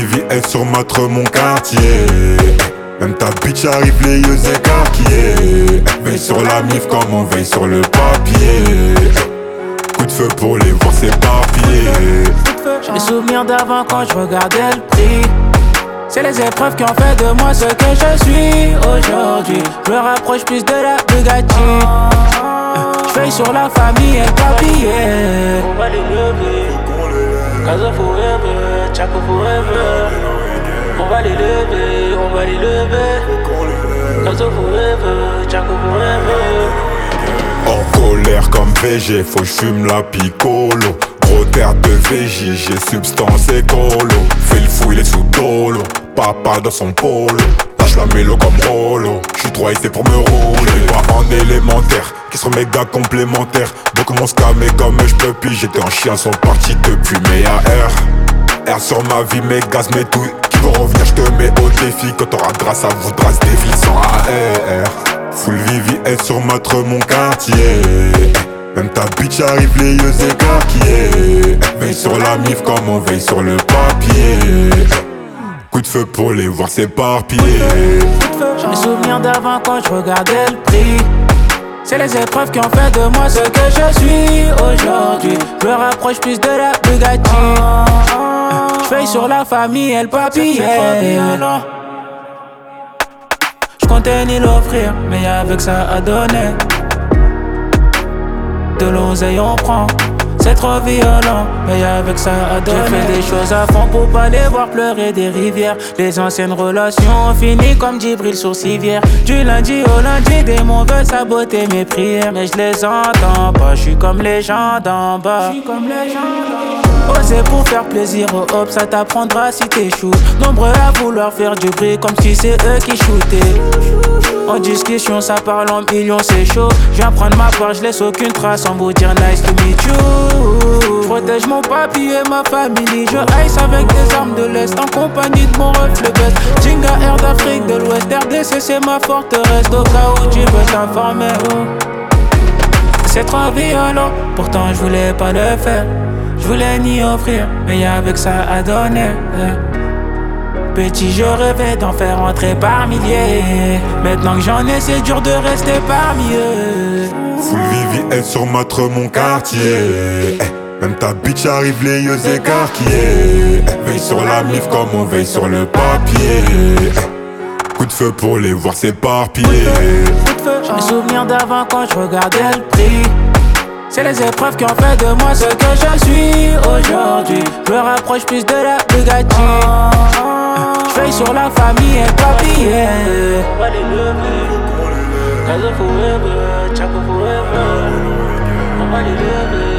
Vivi est sur mon quartier. Même ta bitch arrive les yeux écarquillés. Veille sur la mif comme on veille sur le papier. Coup de feu pour les voir s'éparpiller. J'ai les souvenirs d'avant quand je regardais le prix. C'est les épreuves qui ont fait de moi ce que je suis aujourd'hui. Je me rapproche plus de la Bugatti. Je veille sur la famille et le papier. On va les lever. Casa forever, Chaco forever. On va les lever, on va les lever. Casa forever, Chaco forever. En colère comme VG, faut j'fume la picolo. Gros terre de VJ, j'ai substance écolo. Fais le fou, il est sous dolo. Papa dans son polo. Lâche la mélo comme Rolo. J'suis trop hissé pour me rouler. Pas en élémentaire, qui sont méga complémentaires. Beaucoup m'ont scamé comme j'peux puis j'étais en chien, sont partis depuis mes AR. R sur ma vie, mes gaz, mes douilles. Qui vont revenir, j'te mets au défi. Quand t'auras grâce à vous, trace des vies sans AR. Full Vivi est sur mon quartier. Même ta bitch arrive les yeux écarquillés. Veille sur la mif comme on veille sur le papier. Coup de feu pour les voir s'éparpiller. J'ai les souvenirs d'avant quand je regardais le prix. C'est les épreuves qui ont fait de moi ce que je suis aujourd'hui. Je me rapproche plus de la Bugatti. Je veille sur la famille et le papier. Je comptais ni l'offrir, mais avec ça à donner. De l'oseille on prend, c'est trop violent, mais avec ça à donner. J'ai fait des choses à fond pour pas les voir pleurer des rivières. Les anciennes relations ont fini comme Djibril sur civière. Du lundi au lundi, des démons veulent saboter mes prières. Mais je les entends pas, je suis comme les gens d'en bas. Oser pour faire plaisir aux hops, ça t'apprendra si t'échoues. Nombreux à vouloir faire du bruit comme si c'est eux qui shootaient. En discussion, ça parle en millions, c'est chaud. Je viens prendre ma part, je laisse aucune trace en vous dire nice to meet you. Je protège mon papier et ma famille. Je ice avec des armes de l'Est en compagnie de mon ref le best. Jinga Air d'Afrique de l'Ouest, RDC c'est ma forteresse. Au cas où tu veux t'informer, c'est trop violent, pourtant je voulais pas le faire. Je voulais ni offrir, mais avec ça à donner. Petit, je rêvais d'en faire entrer par milliers. Maintenant que j'en ai, c'est dur de rester parmi eux. Full Vivi est sur mon quartier. Même ta bitch arrive les yeux écarquillés. Veille sur la mif comme on veille sur le papier. Coup de feu pour les voir s'éparpiller. J'ai les souvenirs d'avant quand je regardais le prix. C'est les épreuves qui ont fait de moi ce que je suis aujourd'hui. Je me rapproche plus de la Bugatti. Je veille sur la famille et le papier. On va les lever. Casa forever, Chaco forever. On va les lever.